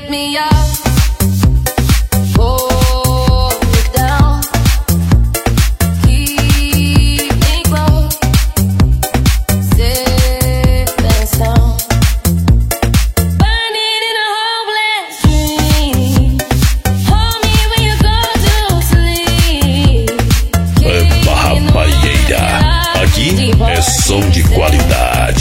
me up. É som de qualidade.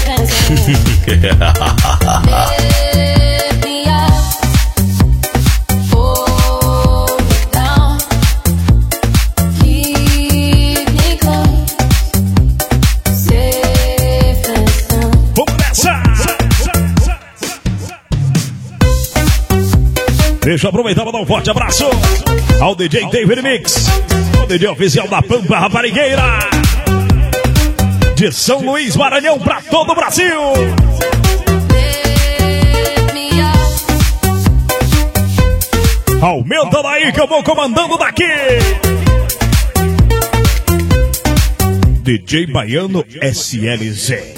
Vamos nessa! Deixa eu aproveitar para dar um forte abraço ao DJ David Mix, o DJ oficial da Pampa Raparigueira, de São Luís, Maranhão, pra todo o Brasil. Aumenta daí que eu vou comandando daqui. DJ Baiano SLZ.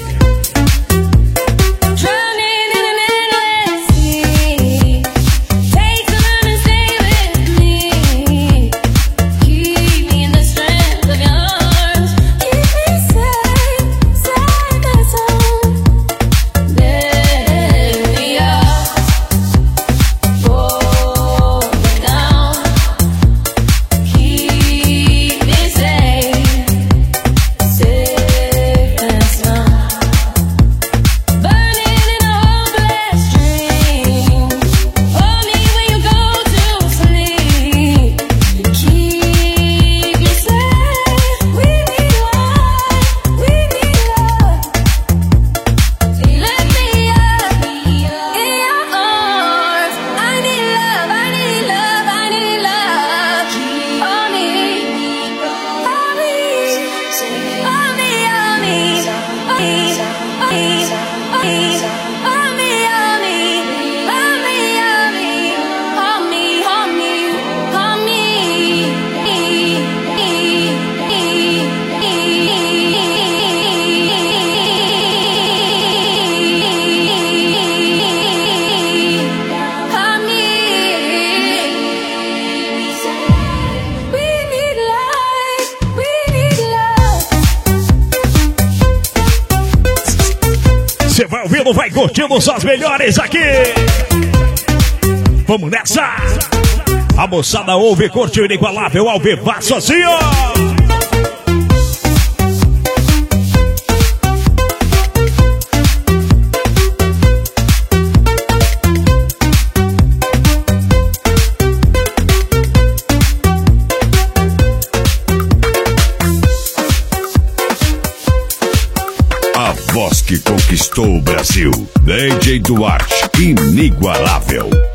Você vai ouvindo, vai curtindo só as melhores aqui. Vamos nessa. A moçada ouve, curte o inigualável ao vivaço assim, ó. Voz que conquistou o Brasil. DJ Duarte, inigualável.